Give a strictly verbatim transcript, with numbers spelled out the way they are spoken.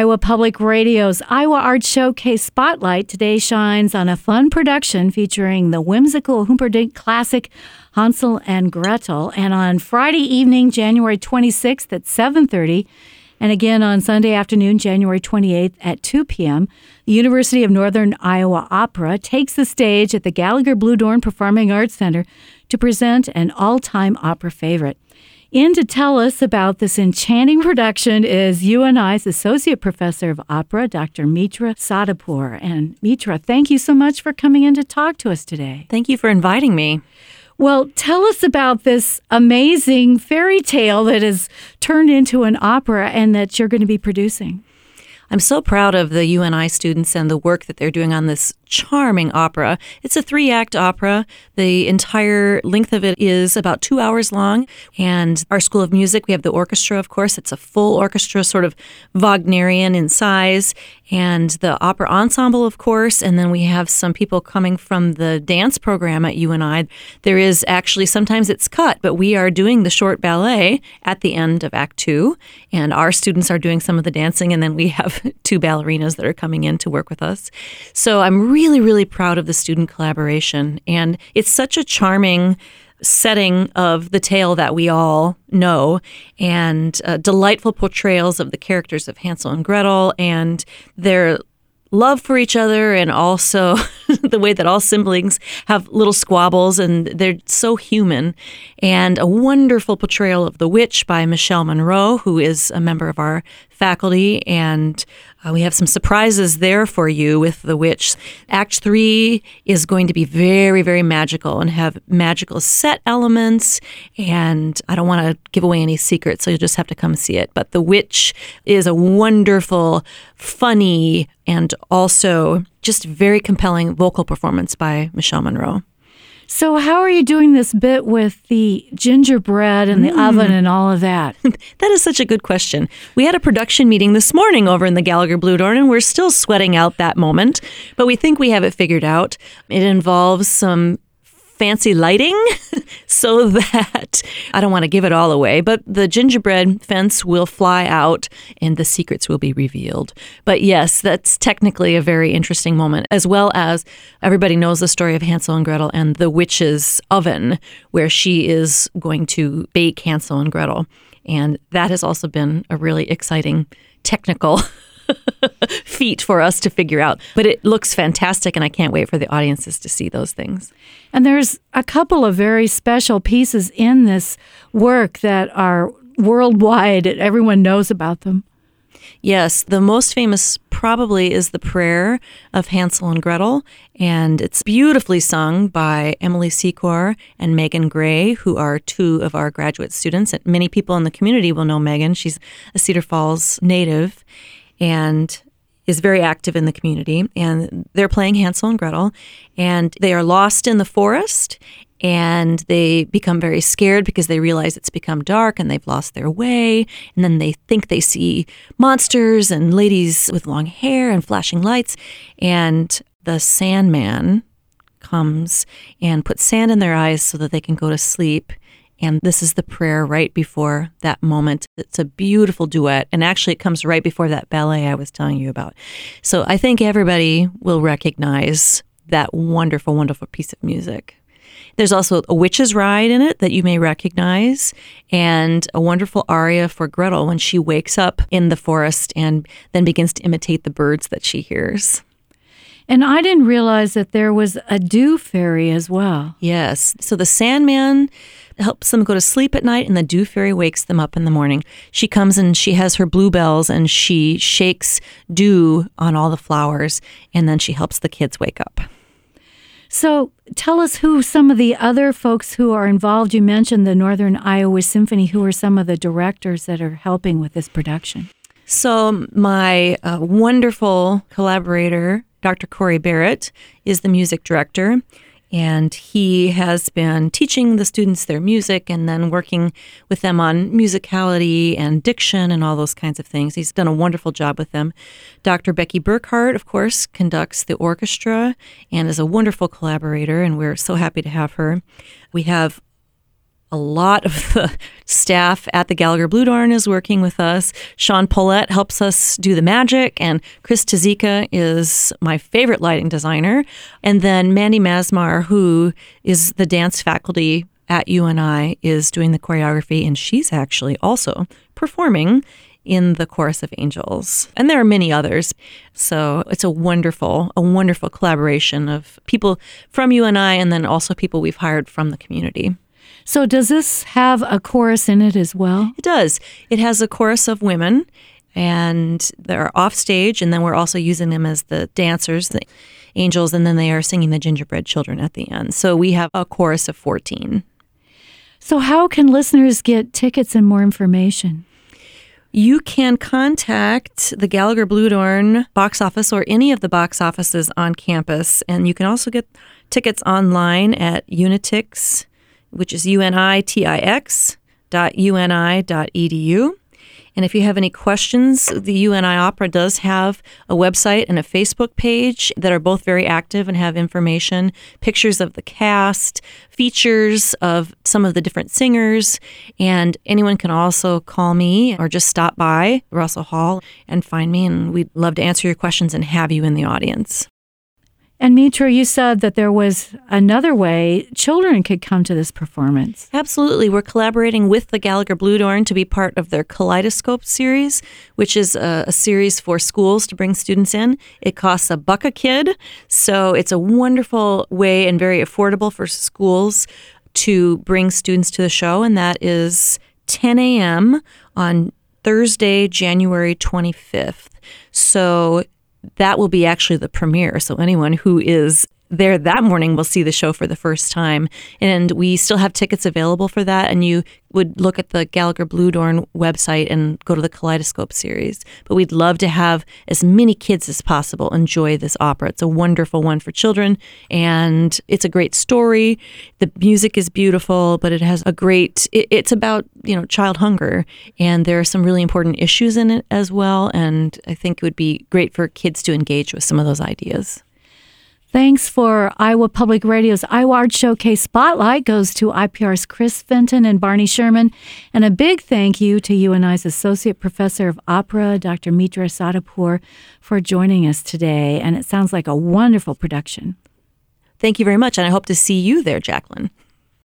Iowa Public Radio's Iowa Art Showcase Spotlight today shines on a fun production featuring the whimsical Humperdinck classic Hansel and Gretel. And on Friday evening, January twenty-sixth at seven thirty, and again on Sunday afternoon, January twenty-eighth at two p.m., the University of Northern Iowa Opera takes the stage at the Gallagher Bluedorn Performing Arts Center to present an all-time opera favorite. In to tell us about this enchanting production is U N I's Associate Professor of Opera, Doctor Mitra Sadapur. And Mitra, thank you so much for coming in to talk to us today. Thank you for inviting me. Well, tell us about this amazing fairy tale that is turned into an opera and that you're going to be producing. I'm so proud of the U N I students and the work that they're doing on this charming opera. It's a three-act opera. The entire length of it is about two hours long. And our School of Music, we have the orchestra, of course. It's a full orchestra, sort of Wagnerian in size. And the opera ensemble, of course. And then we have some people coming from the dance program at U N I. There is actually, sometimes it's cut, but we are doing the short ballet at the end of Act Two. And our students are doing some of the dancing. And then we have two ballerinas that are coming in to work with us. So I'm really, really proud of the student collaboration. And it's such a charming setting of the tale that we all know, and uh, delightful portrayals of the characters of Hansel and Gretel and their love for each other, and also the way that all siblings have little squabbles, and they're so human. And a wonderful portrayal of the witch by Michelle Monroe, who is a member of our faculty, and uh, we have some surprises there for you with the witch. Act three is going to be very, very magical and have magical set elements, and I don't want to give away any secrets, so you'll just have to come see it. But the witch is a wonderful, funny, and also just very compelling vocal performance by Michelle Monroe. So how are you doing this bit with the gingerbread and the mm. oven and all of that? That is such a good question. We had a production meeting this morning over in the Gallagher Bluedorn, and we're still sweating out that moment, but we think we have it figured out. It involves some fancy lighting so that, I don't want to give it all away, but the gingerbread fence will fly out and the secrets will be revealed. But yes, that's technically a very interesting moment, as well as everybody knows the story of Hansel and Gretel and the witch's oven, where she is going to bake Hansel and Gretel. And that has also been a really exciting technical feat for us to figure out. But it looks fantastic, and I can't wait for the audiences to see those things. And there's a couple of very special pieces in this work that are worldwide. Everyone knows about them. Yes, the most famous probably is the prayer of Hansel and Gretel, and it's beautifully sung by Emily Secor and Megan Gray, who are two of our graduate students. And many people in the community will know Megan. She's a Cedar Falls native and is very active in the community. And they're playing Hansel and Gretel, and they are lost in the forest, and they become very scared because they realize it's become dark and they've lost their way. And then they think they see monsters and ladies with long hair and flashing lights. And the Sandman comes and puts sand in their eyes so that they can go to sleep. And this is the prayer right before that moment. It's a beautiful duet. And actually, it comes right before that ballet I was telling you about. So I think everybody will recognize that wonderful, wonderful piece of music. There's also a witch's ride in it that you may recognize, and a wonderful aria for Gretel when she wakes up in the forest and then begins to imitate the birds that she hears. And I didn't realize that there was a dew fairy as well. Yes. So the Sandman helps them go to sleep at night, and the dew fairy wakes them up in the morning. She comes and she has her bluebells, and she shakes dew on all the flowers, and then she helps the kids wake up. So tell us who some of the other folks who are involved. You mentioned the Northern Iowa Symphony. Who are some of the directors that are helping with this production? So my uh, wonderful collaborator, Doctor Corey Barrett, is the music director. And he has been teaching the students their music and then working with them on musicality and diction and all those kinds of things. He's done a wonderful job with them. Doctor Becky Burkhart, of course, conducts the orchestra and is a wonderful collaborator, and we're so happy to have her. We have A lot of the staff at the Gallagher Bluedorn is working with us. Sean Paulette helps us do the magic, and Chris Tazika is my favorite lighting designer. And then Mandy Masmar, who is the dance faculty at U N I, is doing the choreography, and she's actually also performing in the Chorus of Angels. And there are many others. So it's a wonderful, a wonderful collaboration of people from U N I and then also people we've hired from the community. So does this have a chorus in it as well? It does. It has a chorus of women, and they're off stage, and then we're also using them as the dancers, the angels, and then they are singing the Gingerbread Children at the end. So we have a chorus of fourteen. So how can listeners get tickets and more information? You can contact the Gallagher Bluedorn box office or any of the box offices on campus, and you can also get tickets online at Unitix, which is U N I T I X dot U N I dot E D U. And if you have any questions, the U N I Opera does have a website and a Facebook page that are both very active and have information, pictures of the cast, features of some of the different singers, and anyone can also call me or just stop by Russell Hall and find me, and we'd love to answer your questions and have you in the audience. And Mitra, you said that there was another way children could come to this performance. Absolutely. We're collaborating with the Gallagher Bluedorn to be part of their Kaleidoscope series, which is a, a series for schools to bring students in. It costs a buck a kid, so it's a wonderful way and very affordable for schools to bring students to the show, and that is ten a.m. on Thursday, January twenty-fifth. So that will be actually the premiere. So anyone who is there that morning will see the show for the first time. And we still have tickets available for that. And you would look at the Gallagher Bluedorn website and go to the Kaleidoscope series. But we'd love to have as many kids as possible enjoy this opera. It's a wonderful one for children, and it's a great story. The music is beautiful, but it has a great, it, it's about, you know, child hunger. And there are some really important issues in it as well. And I think it would be great for kids to engage with some of those ideas. Thanks for Iowa Public Radio's Iowa Art Showcase Spotlight goes to I P R's Chris Fenton and Barney Sherman. And a big thank you to U N I's Associate Professor of Opera, Doctor Mitra Sadapur, for joining us today. And it sounds like a wonderful production. Thank you very much. And I hope to see you there, Jacqueline.